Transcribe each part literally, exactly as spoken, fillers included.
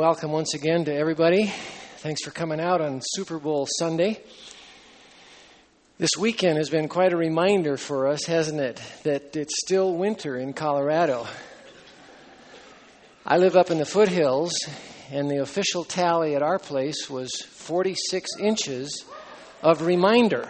welcome once again to everybody. Thanks for coming out on Super Bowl Sunday. This weekend has been quite a reminder for us, hasn't it, that it's still winter in Colorado. I live up in the foothills, and the official tally at our place was forty-six inches of reminder.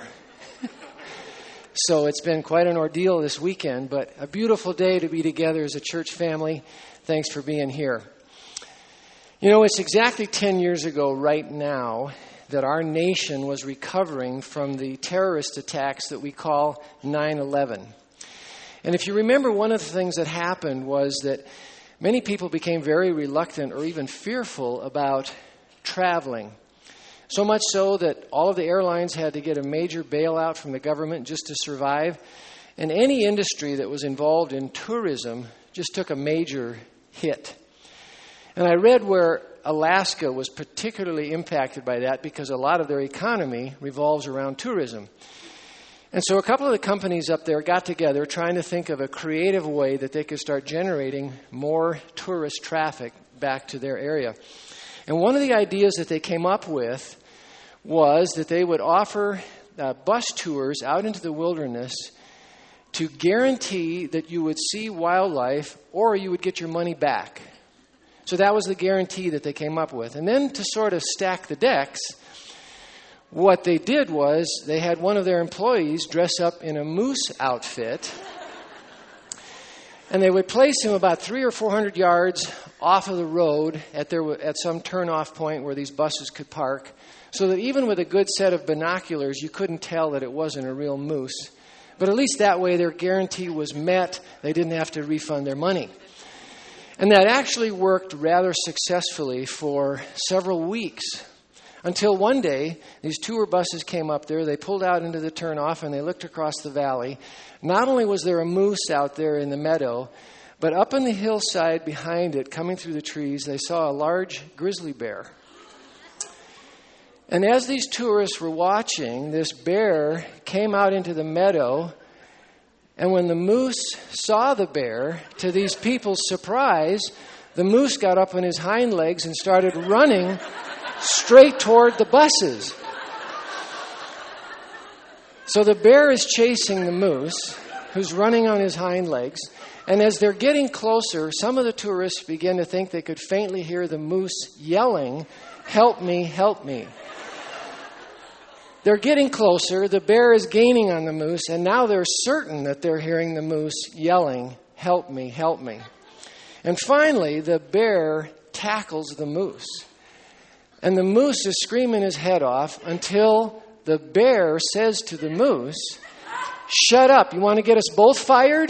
So it's been quite an ordeal this weekend, but a beautiful day to be together as a church family. Thanks for being here. You know, it's exactly ten years ago right now that our nation was recovering from the terrorist attacks that we call nine eleven. And if you remember, one of the things that happened was that many people became very reluctant or even fearful about traveling. So much so that all of the airlines had to get a major bailout from the government just to survive. And any industry that was involved in tourism just took a major hit. And I read where Alaska was particularly impacted by that because a lot of their economy revolves around tourism. And so a couple of the companies up there got together trying to think of a creative way that they could start generating more tourist traffic back to their area. And one of the ideas that they came up with was that they would offer uh, bus tours out into the wilderness to guarantee that you would see wildlife or you would get your money back. So that was the guarantee that they came up with. And then to sort of stack the decks, what they did was they had one of their employees dress up in a moose outfit, and they would place him about three or four hundred yards off of the road at their at some turn-off point where these buses could park, so that even with a good set of binoculars, you couldn't tell that it wasn't a real moose. But at least that way their guarantee was met. They didn't have to refund their money. And that actually worked rather successfully for several weeks until one day these tour buses came up there. They pulled out into the turnoff and they looked across the valley. Not only was there a moose out there in the meadow, but up on the hillside behind it, coming through the trees, they saw a large grizzly bear. And as these tourists were watching, this bear came out into the meadow. And when the moose saw the bear, to these people's surprise, the moose got up on his hind legs and started running straight toward the buses. So the bear is chasing the moose, who's running on his hind legs. And as they're getting closer, some of the tourists began to think they could faintly hear the moose yelling, "Help me, help me." They're getting closer, the bear is gaining on the moose, and now they're certain that they're hearing the moose yelling, "Help me, help me." And finally, the bear tackles the moose. And the moose is screaming his head off until the bear says to the moose, "Shut up, you want to get us both fired?"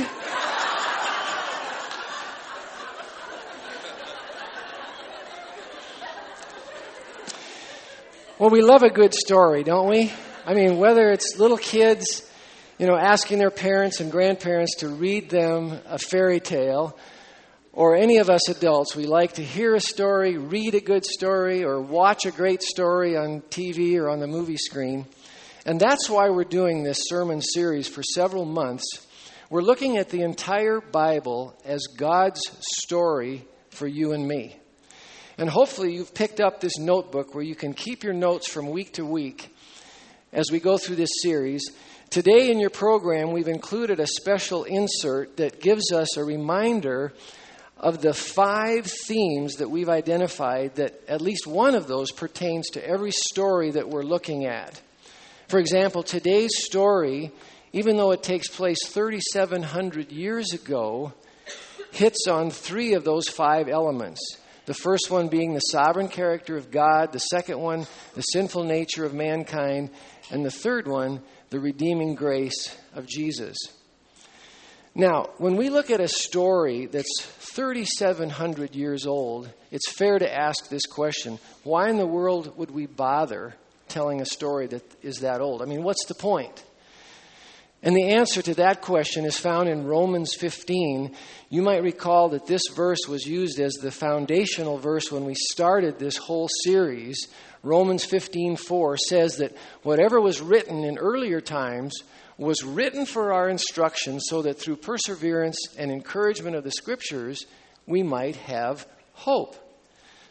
Well, we love a good story, don't we? I mean, whether it's little kids, you know, asking their parents and grandparents to read them a fairy tale, or any of us adults, we like to hear a story, read a good story, or watch a great story on T V or on the movie screen. And that's why we're doing this sermon series for several months. We're looking at the entire Bible as God's story for you and me. And hopefully you've picked up this notebook where you can keep your notes from week to week as we go through this series. Today in your program, we've included a special insert that gives us a reminder of the five themes that we've identified, that at least one of those pertains to every story that we're looking at. For example, today's story, even though it takes place thirty-seven hundred years ago, hits on three of those five elements. The first one being the sovereign character of God, the second one, the sinful nature of mankind, and the third one, the redeeming grace of Jesus. Now, when we look at a story that's thirty-seven hundred years old, it's fair to ask this question: why in the world would we bother telling a story that is that old? I mean, what's the point? And the answer to that question is found in Romans fifteen. You might recall that this verse was used as the foundational verse when we started this whole series. Romans fifteen four says that whatever was written in earlier times was written for our instruction, so that through perseverance and encouragement of the Scriptures, we might have hope.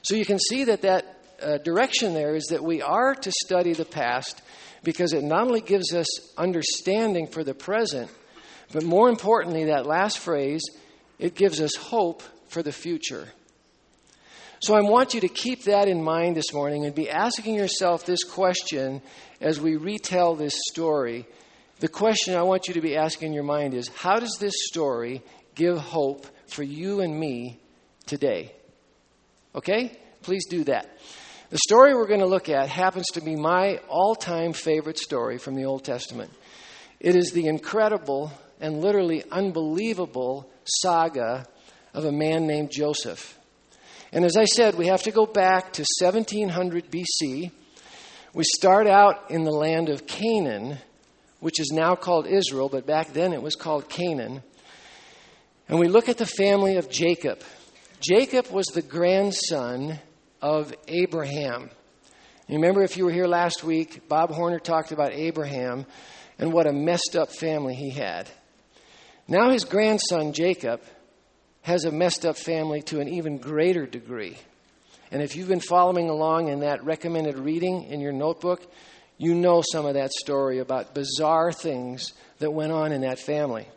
So you can see that that uh, direction there is that we are to study the past because it not only gives us understanding for the present, but more importantly, that last phrase, it gives us hope for the future. So I want you to keep that in mind this morning and be asking yourself this question as we retell this story. The question I want you to be asking in your mind is, how does this story give hope for you and me today? Okay? Please do that. The story we're going to look at happens to be my all-time favorite story from the Old Testament. It is the incredible and literally unbelievable saga of a man named Joseph. And as I said, we have to go back to seventeen hundred B C. We start out in the land of Canaan, which is now called Israel, but back then it was called Canaan. And we look at the family of Jacob. Jacob was the grandson of Abraham. You remember, if you were here last week, Bob Horner talked about Abraham and what a messed up family he had. Now his grandson, Jacob, has a messed up family to an even greater degree. And if you've been following along in that recommended reading in your notebook, you know some of that story about bizarre things that went on in that family.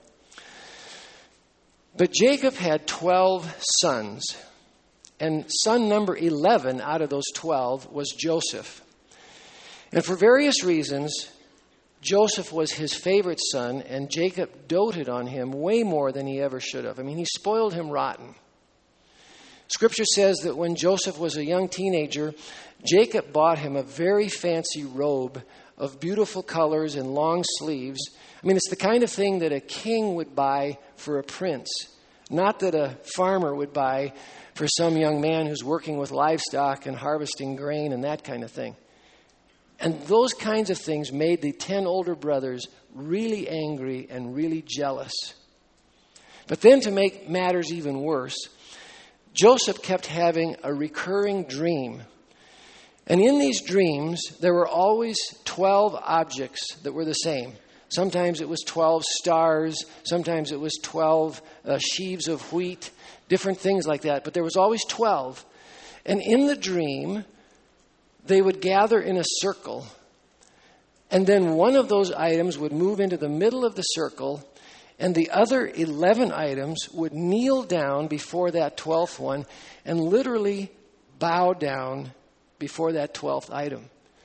But Jacob had twelve sons, and son number eleven out of those twelve was Joseph. And for various reasons, Joseph was his favorite son, and Jacob doted on him way more than he ever should have. I mean, he spoiled him rotten. Scripture says that when Joseph was a young teenager, Jacob bought him a very fancy robe of beautiful colors and long sleeves. I mean, it's the kind of thing that a king would buy for a prince, not that a farmer would buy for some young man who's working with livestock and harvesting grain and that kind of thing. And those kinds of things made the ten older brothers really angry and really jealous. But then, to make matters even worse, Joseph kept having a recurring dream. And in these dreams, there were always twelve objects that were the same. Sometimes it was twelve stars. Sometimes it was twelve uh, sheaves of wheat. Different things like that. But there was always twelve. And in the dream, they would gather in a circle. And then one of those items would move into the middle of the circle. And the other eleven items would kneel down before that twelfth one and literally bow down before that twelfth item.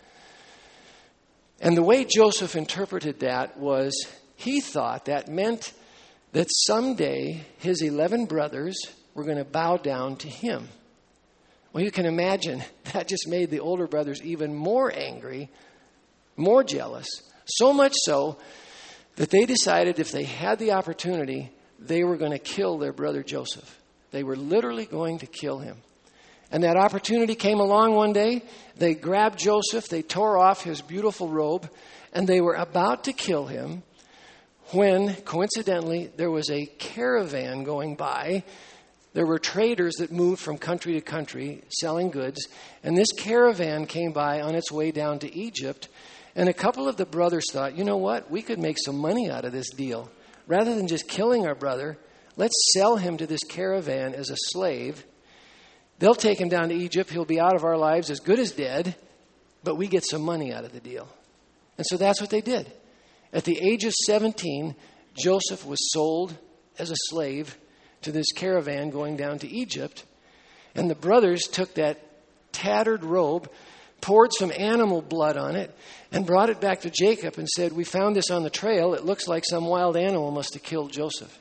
And the way Joseph interpreted that was, he thought that meant that someday his eleven brothers were going to bow down to him. Well, you can imagine that just made the older brothers even more angry, more jealous. So much so that they decided if they had the opportunity, they were going to kill their brother Joseph. They were literally going to kill him. And that opportunity came along one day. They grabbed Joseph, they tore off his beautiful robe, and they were about to kill him when, coincidentally, there was a caravan going by. There were traders that moved from country to country selling goods, and this caravan came by on its way down to Egypt, and a couple of the brothers thought, you know what, we could make some money out of this deal. Rather than just killing our brother, let's sell him to this caravan as a slave. They'll take him down to Egypt, he'll be out of our lives as good as dead, but we get some money out of the deal. And so that's what they did. At the age of seventeen, Joseph was sold as a slave to this caravan going down to Egypt. And the brothers took that tattered robe, poured some animal blood on it, and brought it back to Jacob and said, we found this on the trail. It looks like some wild animal must have killed Joseph.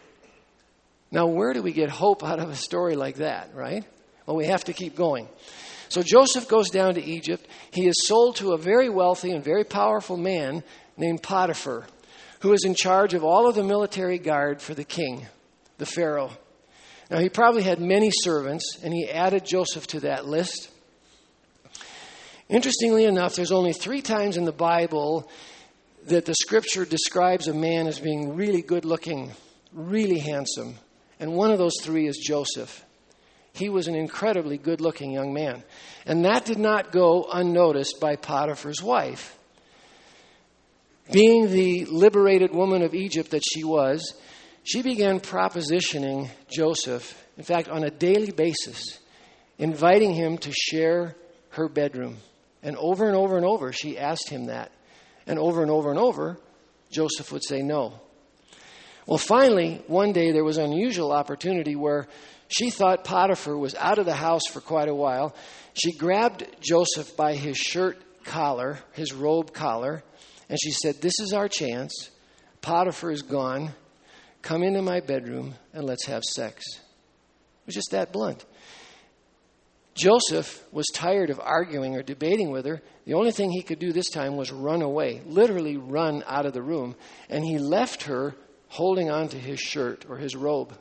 Now, where do we get hope out of a story like that, right? Well, we have to keep going. So Joseph goes down to Egypt. He is sold to a very wealthy and very powerful man named Potiphar, who is in charge of all of the military guard for the king, the Pharaoh. Now, he probably had many servants, and he added Joseph to that list. Interestingly enough, there's only three times in the Bible that the scripture describes a man as being really good looking, really handsome. And one of those three is Joseph. He was an incredibly good looking young man. And that did not go unnoticed by Potiphar's wife. Being the liberated woman of Egypt that she was, she began propositioning Joseph, in fact, on a daily basis. inviting him to share her bedroom. And over and over and over, she asked him that. And over and over and over, Joseph would say no. Well, finally, one day there was an unusual opportunity where she thought Potiphar was out of the house for quite a while. She grabbed Joseph by his shirt collar, his robe collar, and she said, "This is our chance. Potiphar is gone. Come into my bedroom and let's have sex." It was just that blunt. Joseph was tired of arguing or debating with her. The only thing he could do this time was run away, literally run out of the room. And he left her holding on to his shirt or his robe.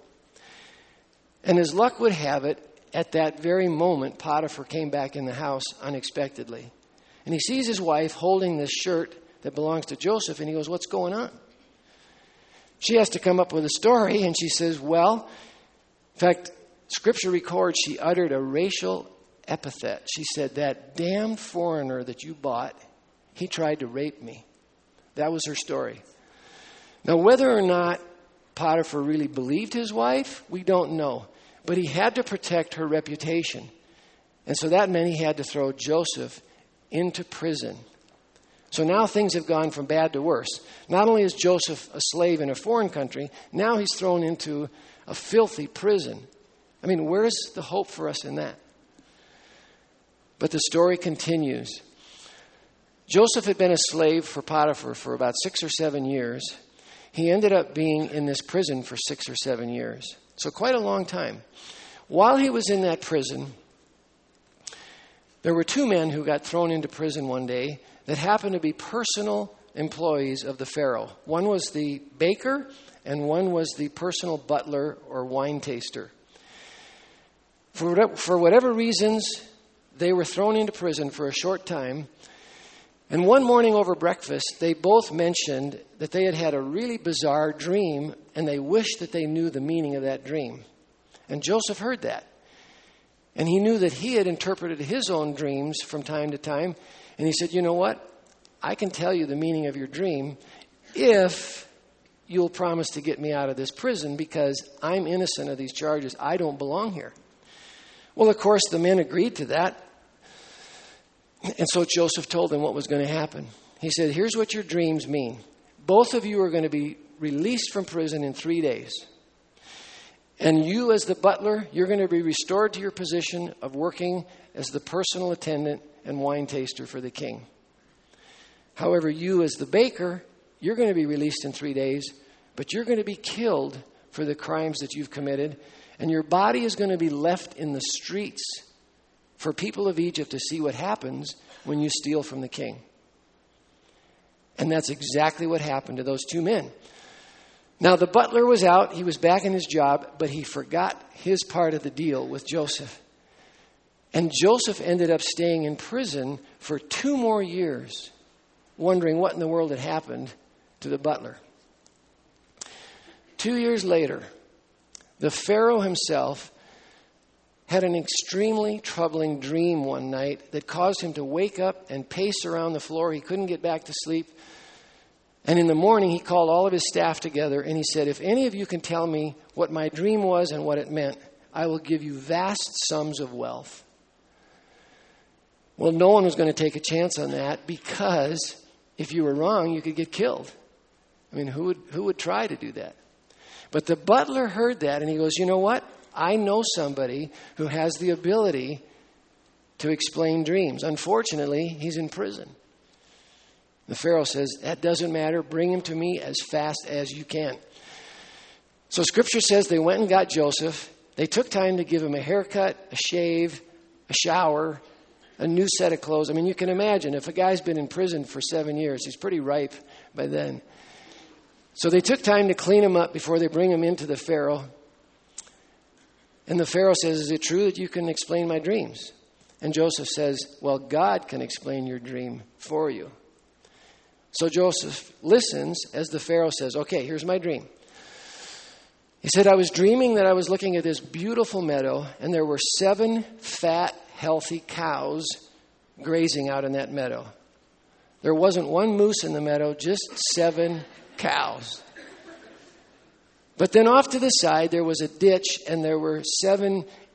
And as luck would have it, at that very moment, Potiphar came back in the house unexpectedly. And he sees his wife holding this shirt that belongs to Joseph, and he goes, "What's going on?" She has to come up with a story, and she says, well, in fact, Scripture records she uttered a racial epithet. She said, "That damn foreigner that you bought, he tried to rape me." That was her story. Now, whether or not Potiphar really believed his wife, we don't know. But he had to protect her reputation. And so that meant he had to throw Joseph into prison. So now things have gone from bad to worse. Not only is Joseph a slave in a foreign country, now he's thrown into a filthy prison. I mean, where's the hope for us in that? But the story continues. Joseph had been a slave for Potiphar for about six or seven years. He ended up being in this prison for six or seven years. So quite a long time. While he was in that prison, there were two men who got thrown into prison one day that happened to be personal employees of the Pharaoh. One was the baker, and one was the personal butler or wine taster. For whatever, for whatever reasons, they were thrown into prison for a short time. And one morning over breakfast, they both mentioned that they had had a really bizarre dream, and they wished that they knew the meaning of that dream. And Joseph heard that. And he knew that he had interpreted his own dreams from time to time. And he said, "You know what? I can tell you the meaning of your dream if you'll promise to get me out of this prison, because I'm innocent of these charges. I don't belong here." Well, of course, the men agreed to that. And so Joseph told them what was going to happen. He said, "Here's what your dreams mean. Both of you are going to be released from prison in three days. And you, as the butler, you're going to be restored to your position of working as the personal attendant and wine taster for the king. However, you, as the baker, you're going to be released in three days, but you're going to be killed for the crimes that you've committed, and your body is going to be left in the streets for people of Egypt to see what happens when you steal from the king." And that's exactly what happened to those two men. Now, the butler was out. He was back in his job, but he forgot his part of the deal with Joseph. And Joseph ended up staying in prison for two more years, wondering what in the world had happened to the butler. Two years later, the Pharaoh himself had an extremely troubling dream one night that caused him to wake up and pace around the floor. He couldn't get back to sleep. And in the morning, he called all of his staff together, and he said, "If any of you can tell me what my dream was and what it meant, I will give you vast sums of wealth." Well, no one was going to take a chance on that, because if you were wrong, you could get killed. I mean, who would who would try to do that? But the butler heard that, and he goes, "You know what? I know somebody who has the ability to explain dreams. Unfortunately, he's in prison." The Pharaoh says, "That doesn't matter. Bring him to me as fast as you can." So Scripture says they went and got Joseph. They took time to give him a haircut, a shave, a shower, a new set of clothes. I mean, you can imagine if a guy's been in prison for seven years, he's pretty ripe by then. So they took time to clean him up before they bring him into the Pharaoh. And the Pharaoh says, "Is it true that you can explain my dreams?" And Joseph says, "Well, God can explain your dream for you." So Joseph listens as the Pharaoh says, "Okay, here's my dream." He said, "I was dreaming that I was looking at this beautiful meadow, and there were seven fat, healthy cows grazing out in that meadow. There wasn't one moose in the meadow, just seven cows. But then off to the side, there was a ditch, and there were seven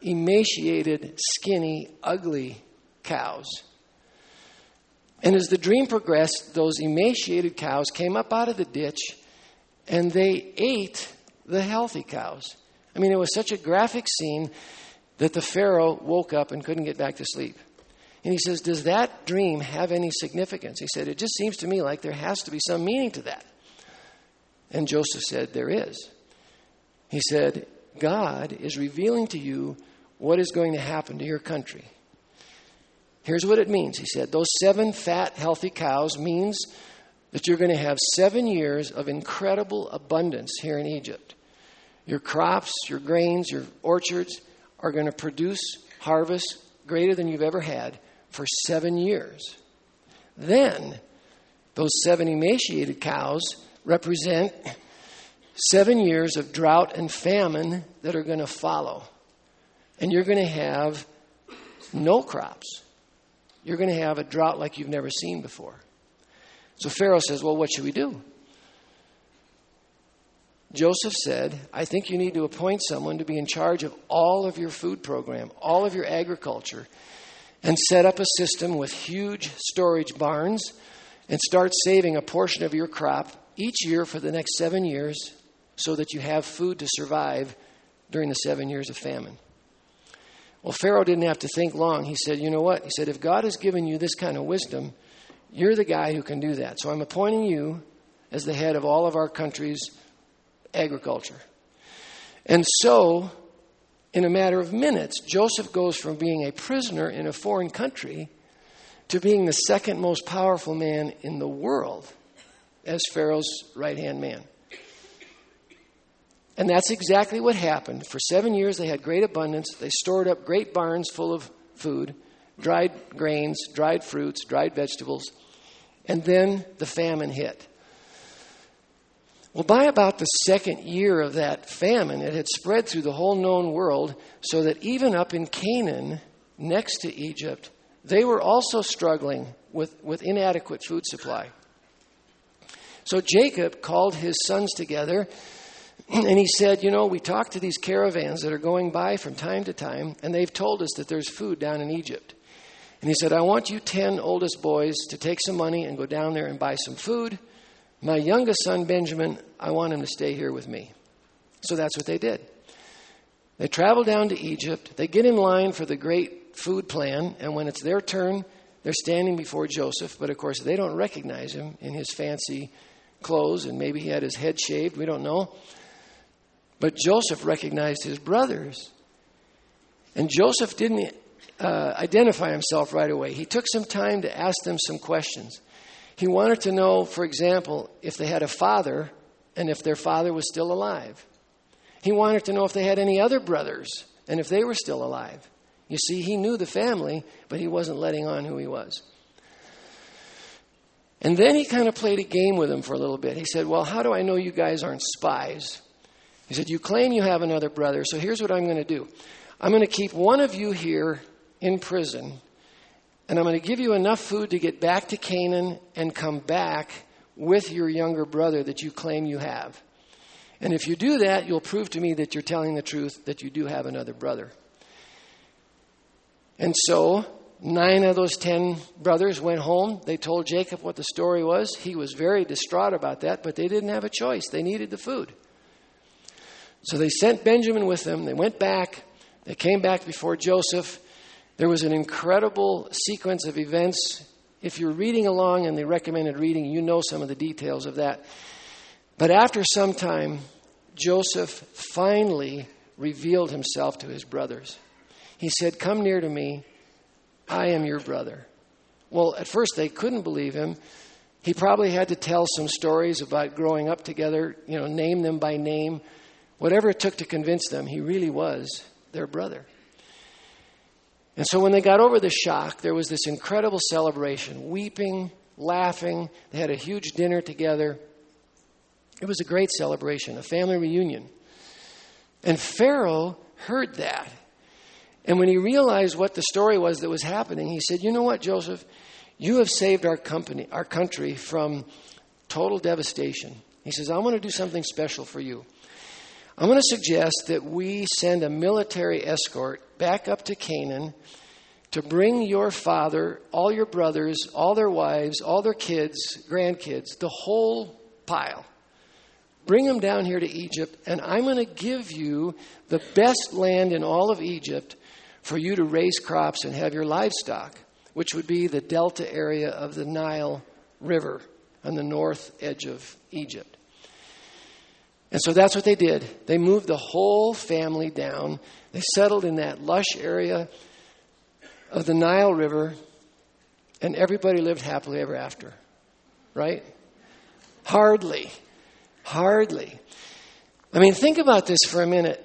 emaciated, skinny, ugly cows. And as the dream progressed, those emaciated cows came up out of the ditch and they ate the healthy cows. I mean, it was such a graphic scene that the Pharaoh woke up and couldn't get back to sleep. And he says, does that dream have any significance? He said, it just seems to me like there has to be some meaning to that. And Joseph said, there is. He said, God is revealing to you what is going to happen to your country. Here's what it means. He said, those seven fat, healthy cows means that you're going to have seven years of incredible abundance here in Egypt. Your crops, your grains, your orchards are going to produce harvests greater than you've ever had for seven years. Then, those seven emaciated cows represent seven years of drought and famine that are going to follow. And you're going to have no crops. You're going to have a drought like you've never seen before. So Pharaoh says, well, what should we do? Joseph said, I think you need to appoint someone to be in charge of all of your food program, all of your agriculture, and set up a system with huge storage barns and start saving a portion of your crop each year for the next seven years so that you have food to survive during the seven years of famine. Well, Pharaoh didn't have to think long. He said, you know what? He said, if God has given you this kind of wisdom, you're the guy who can do that. So I'm appointing you as the head of all of our country's agriculture. And so, in a matter of minutes, Joseph goes from being a prisoner in a foreign country to being the second most powerful man in the world as Pharaoh's right-hand man. And that's exactly what happened. For seven years, they had great abundance. They stored up great barns full of food, dried grains, dried fruits, dried vegetables. And then the famine hit. Well, by about the second year of that famine, it had spread through the whole known world so that even up in Canaan, next to Egypt, they were also struggling with, with inadequate food supply. So Jacob called his sons together and he said, you know, we talked to these caravans that are going by from time to time, and they've told us that there's food down in Egypt. And he said, I want you ten oldest boys to take some money and go down there and buy some food. My youngest son, Benjamin, I want him to stay here with me. So that's what they did. They travel down to Egypt. They get in line for the great food plan. And when it's their turn, they're standing before Joseph. But, of course, they don't recognize him in his fancy clothes. And maybe he had his head shaved. We don't know. But Joseph recognized his brothers. And Joseph didn't uh, identify himself right away. He took some time to ask them some questions. He wanted to know, for example, if they had a father and if their father was still alive. He wanted to know if they had any other brothers and if they were still alive. You see, he knew the family, but he wasn't letting on who he was. And then he kind of played a game with them for a little bit. He said, well, how do I know you guys aren't spies? He said, you claim you have another brother, so here's what I'm going to do. I'm going to keep one of you here in prison, and I'm going to give you enough food to get back to Canaan and come back with your younger brother that you claim you have. And if you do that, you'll prove to me that you're telling the truth, that you do have another brother. And so, nine of those ten brothers went home. They told Jacob what the story was. He was very distraught about that, but they didn't have a choice. They needed the food. So they sent Benjamin with them. They went back. They came back before Joseph. There was an incredible sequence of events. If you're reading along in the recommended reading, you know some of the details of that. But after some time, Joseph finally revealed himself to his brothers. He said, come near to me. I am your brother. Well, at first they couldn't believe him. He probably had to tell some stories about growing up together, you know, name them by name. Whatever it took to convince them, he really was their brother. And so when they got over the shock, there was this incredible celebration, weeping, laughing. They had a huge dinner together. It was a great celebration, a family reunion. And Pharaoh heard that. And when he realized what the story was that was happening, he said, you know what, Joseph? You have saved our company, our country from total devastation. He says, I want to do something special for you. I'm going to suggest that we send a military escort back up to Canaan to bring your father, all your brothers, all their wives, all their kids, grandkids, the whole pile. Bring them down here to Egypt, and I'm going to give you the best land in all of Egypt for you to raise crops and have your livestock, which would be the delta area of the Nile River on the north edge of Egypt. And so that's what they did. They moved the whole family down. They settled in that lush area of the Nile River, and everybody lived happily ever after. Right? Hardly. Hardly. I mean, think about this for a minute.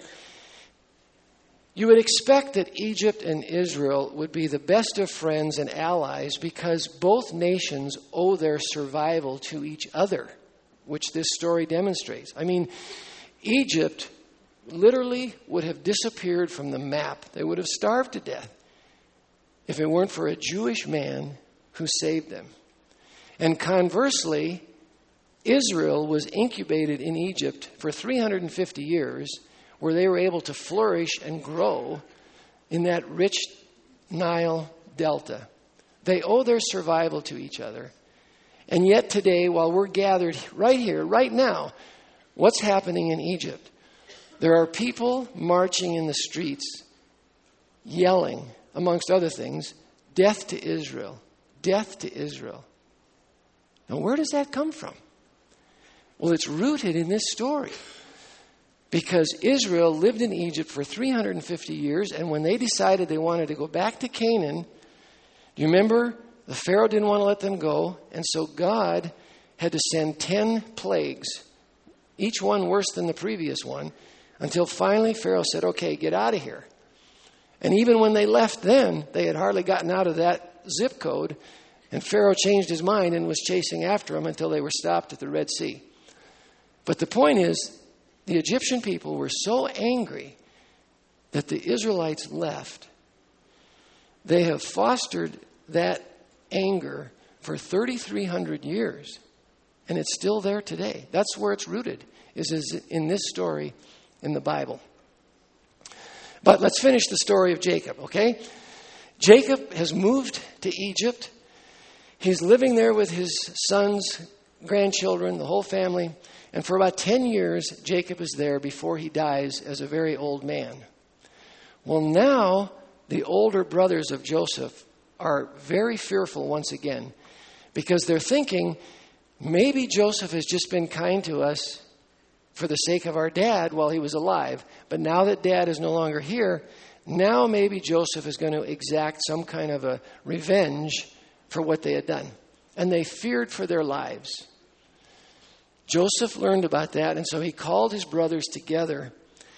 You would expect that Egypt and Israel would be the best of friends and allies because both nations owe their survival to each other, which this story demonstrates. I mean, Egypt literally would have disappeared from the map. They would have starved to death if it weren't for a Jewish man who saved them. And conversely, Israel was incubated in Egypt for three hundred fifty years, where they were able to flourish and grow in that rich Nile delta. They owe their survival to each other. And yet today, while we're gathered right here, right now, what's happening in Egypt? There are people marching in the streets, yelling, amongst other things, death to Israel, death to Israel. Now, where does that come from? Well, it's rooted in this story. Because Israel lived in Egypt for three hundred fifty years, and when they decided they wanted to go back to Canaan, do you remember? The Pharaoh didn't want to let them go, and so God had to send ten plagues, each one worse than the previous one, until finally Pharaoh said, okay, get out of here. And even when they left then, they had hardly gotten out of that zip code, and Pharaoh changed his mind and was chasing after them until they were stopped at the Red Sea. But the point is, the Egyptian people were so angry that the Israelites left. They have fostered that anger for thirty-three hundred years, and it's still there today. That's where it's rooted, is in this story in the Bible. But let's finish the story of Jacob, okay? Jacob has moved to Egypt. He's living there with his sons, grandchildren, the whole family. And for about ten years, Jacob is there before he dies as a very old man. Well, now the older brothers of Joseph are very fearful once again because they're thinking, maybe Joseph has just been kind to us for the sake of our dad while he was alive. But now that dad is no longer here, now maybe Joseph is going to exact some kind of a revenge for what they had done. And they feared for their lives. Joseph learned about that, and so he called his brothers together.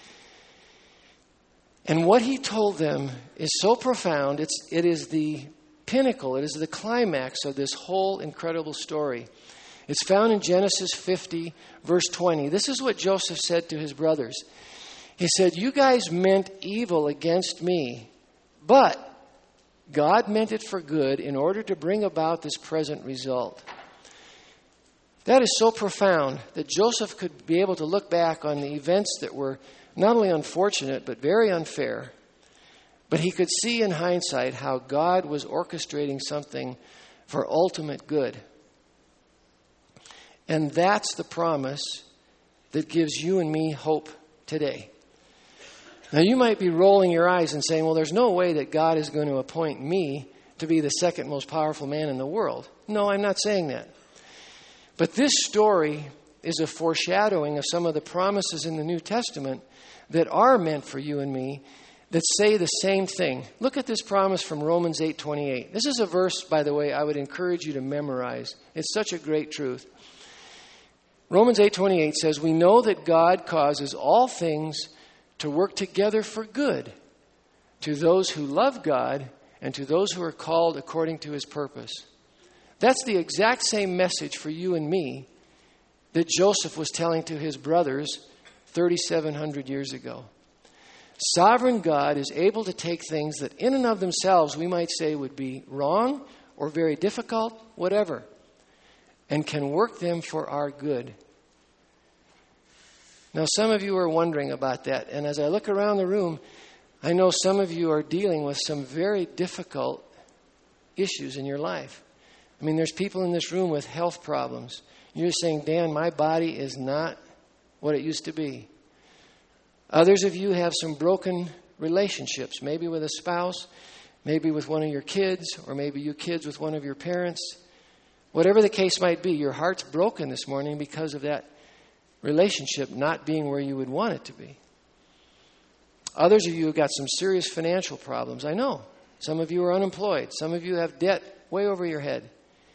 And what he told them is so profound, it's, it is the pinnacle, it is the climax of this whole incredible story. It's found in Genesis fifty, verse twenty. This is what Joseph said to his brothers. He said, you guys meant evil against me, but God meant it for good in order to bring about this present result. That is so profound that Joseph could be able to look back on the events that were not only unfortunate, but very unfair. But he could see in hindsight how God was orchestrating something for ultimate good. And that's the promise that gives you and me hope today. Now, you might be rolling your eyes and saying, well, there's no way that God is going to appoint me to be the second most powerful man in the world. No, I'm not saying that. But this story is a foreshadowing of some of the promises in the New Testament that are meant for you and me that say the same thing. Look at this promise from Romans eight twenty-eight. This is a verse, by the way, I would encourage you to memorize. It's such a great truth. Romans eight twenty-eight says, we know that God causes all things to work together for good to those who love God and to those who are called according to his purpose. That's the exact same message for you and me that Joseph was telling to his brothers thirty-seven hundred years ago. Sovereign God is able to take things that in and of themselves we might say would be wrong or very difficult, whatever, and can work them for our good. Now, some of you are wondering about that, and as I look around the room, I know some of you are dealing with some very difficult issues in your life. I mean, there's people in this room with health problems. You're saying, Dan, my body is not what it used to be. Others of you have some broken relationships, maybe with a spouse, maybe with one of your kids, or maybe you kids with one of your parents. Whatever the case might be, your heart's broken this morning because of that relationship not being where you would want it to be. Others of you have got some serious financial problems. I know. Some of you are unemployed. Some of you have debt way over your head.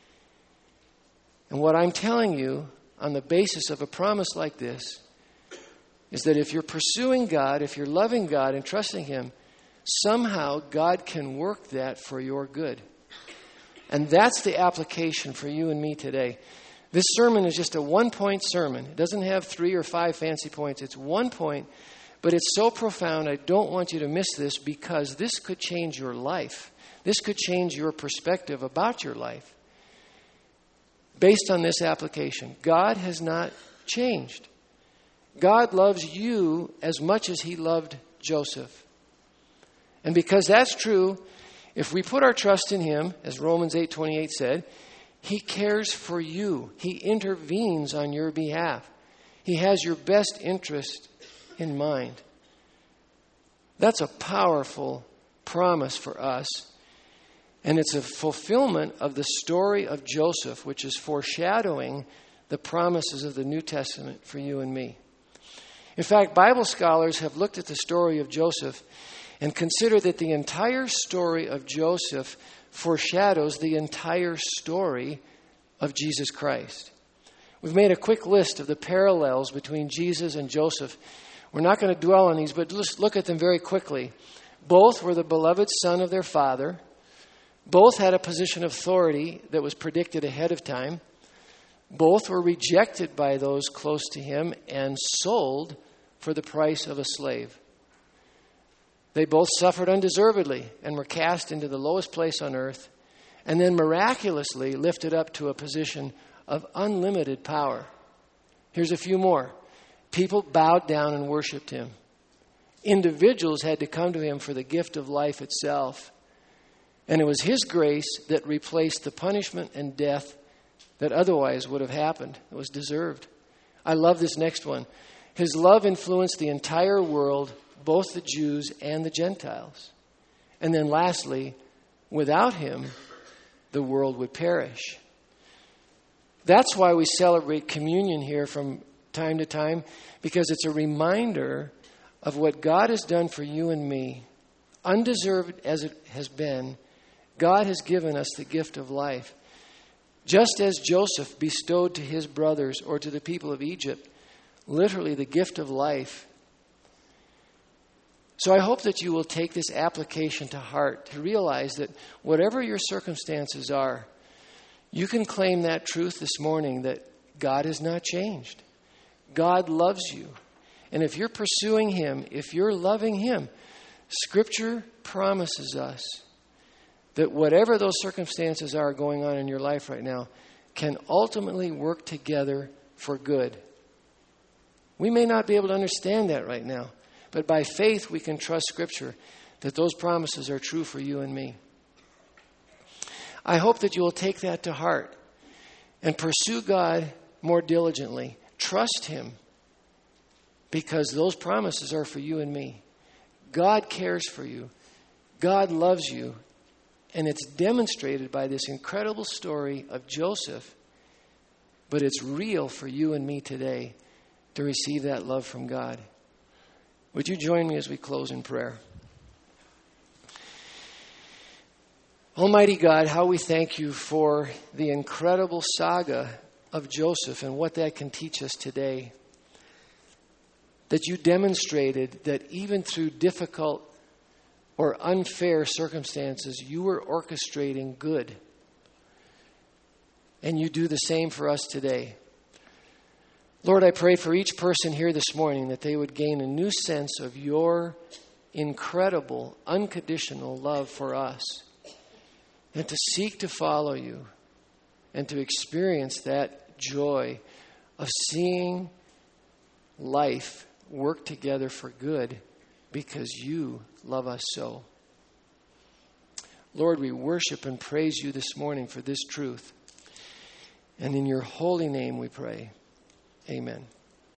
And what I'm telling you on the basis of a promise like this is that if you're pursuing God, if you're loving God and trusting Him, somehow God can work that for your good. And that's the application for you and me today. This sermon is just a one-point sermon. It doesn't have three or five fancy points. It's one point, but it's so profound, I don't want you to miss this because this could change your life. This could change your perspective about your life. Based on this application, God has not changed. God loves you as much as He loved Joseph. And because that's true, if we put our trust in Him, as Romans eight twenty-eight said, He cares for you. He intervenes on your behalf. He has your best interest in mind. That's a powerful promise for us. And it's a fulfillment of the story of Joseph, which is foreshadowing the promises of the New Testament for you and me. In fact, Bible scholars have looked at the story of Joseph and consider that the entire story of Joseph foreshadows the entire story of Jesus Christ. We've made a quick list of the parallels between Jesus and Joseph. We're not going to dwell on these, but let's look at them very quickly. Both were the beloved son of their father. Both had a position of authority that was predicted ahead of time. Both were rejected by those close to him and sold for the price of a slave. They both suffered undeservedly and were cast into the lowest place on earth, and then miraculously lifted up to a position of unlimited power. Here's a few more. People bowed down and worshiped him. Individuals had to come to him for the gift of life itself. And it was his grace that replaced the punishment and death that otherwise would have happened. It was deserved. I love this next one. His love influenced the entire world, both the Jews and the Gentiles. And then lastly, without him, the world would perish. That's why we celebrate communion here from time to time, because it's a reminder of what God has done for you and me. Undeserved as it has been, God has given us the gift of life. Just as Joseph bestowed to his brothers or to the people of Egypt, literally the gift of life. So I hope that you will take this application to heart, to realize that whatever your circumstances are, you can claim that truth this morning that God has not changed. God loves you. And if you're pursuing him, if you're loving him, Scripture promises us that whatever those circumstances are going on in your life right now can ultimately work together for good. We may not be able to understand that right now, but by faith we can trust Scripture that those promises are true for you and me. I hope that you will take that to heart and pursue God more diligently. Trust him because those promises are for you and me. God cares for you. God loves you. And it's demonstrated by this incredible story of Joseph. But it's real for you and me today to receive that love from God. Would you join me as we close in prayer? Almighty God, how we thank you for the incredible saga of Joseph and what that can teach us today. That you demonstrated that even through difficult or unfair circumstances, you were orchestrating good. And you do the same for us today. Lord, I pray for each person here this morning that they would gain a new sense of your incredible, unconditional love for us. And to seek to follow you. And to experience that joy of seeing life work together for good because you love us so. Lord, we worship and praise you this morning for this truth. And in your holy name we pray. Amen.